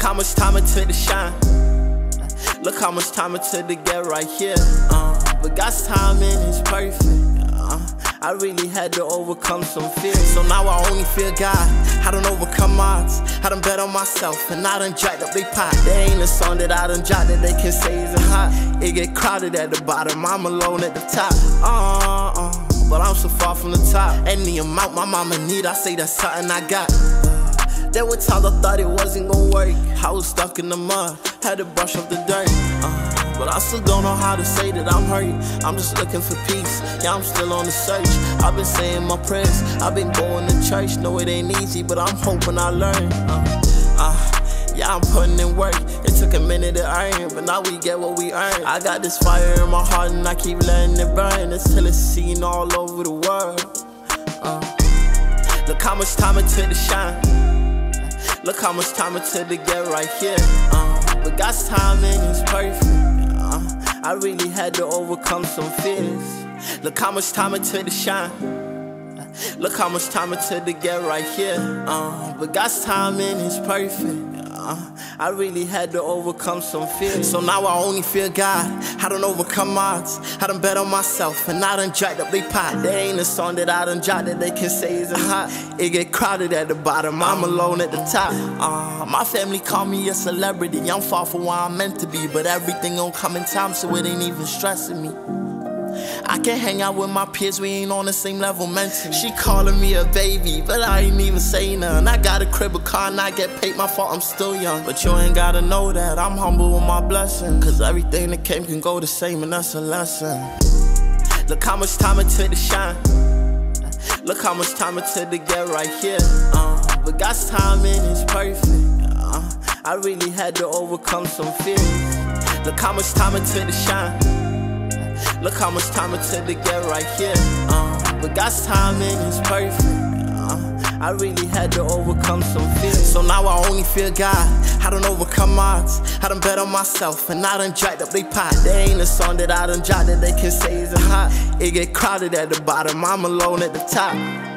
Look how much time it took to shine. Look how much time it took to get right here. But God's timing is perfect. I really had to overcome some fear. So now I only fear God. I done overcome odds. I done bet on myself and I done jacked up they pot. There ain't a song that I done jot that they can say isn't hot. It get crowded at the bottom, I'm alone at the top. But I'm so far from the top. And the amount my mama need, I say that's something I got. There were times I thought it wasn't gonna work. I was stuck in the mud, had to brush off the dirt. But I still don't know how to say that I'm hurt. I'm just looking for peace, yeah, I'm still on the search. I've been saying my prayers, I've been going to church. No, it ain't easy, but I'm hoping I learn. Yeah, I'm putting in work. It took a minute to earn, but now we get what we earn. I got this fire in my heart and I keep letting it burn until it's seen all over the world. Look how much time it took to shine. Look how much time it took to get right here. But God's timing is perfect. I really had to overcome some fears. Look how much time it took to shine. Look how much time it took to get right here. But God's timing is perfect. I really had to overcome some fears. So now I only fear God. I done overcome odds. I done bet on myself and I done jacked up they pot. There ain't a song that I done jot that they can say isn't hot. It get crowded at the bottom, I'm alone at the top. My family call me a celebrity. I'm far from where I'm meant to be, but everything gon' come in time, so it ain't even stressing me. I can hang out with my peers, we ain't on the same level mentally. She calling me a baby, but I ain't even say nothing. I got a crib, a car, and I get paid, my fault, I'm still young. But you ain't gotta know that, I'm humble with my blessing. Cause everything that came can go the same, and that's a lesson. Look how much time it took to shine. Look how much time it took to get right here. But God's timing is perfect. I really had to overcome some fears. Look how much time it took to shine. Look how much time it took to get right here. But God's timing is perfect. I really had to overcome some fears. So now I only fear God. I done overcome odds. I done bet on myself and I done jacked up they pot. There ain't a song that I done jot that they can say isn't hot. It get crowded at the bottom, I'm alone at the top.